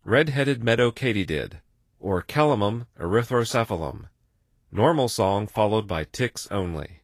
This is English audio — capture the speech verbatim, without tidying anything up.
red-headed meadow katydid, or Calamum erythrocephalum. Normal song followed by ticks only.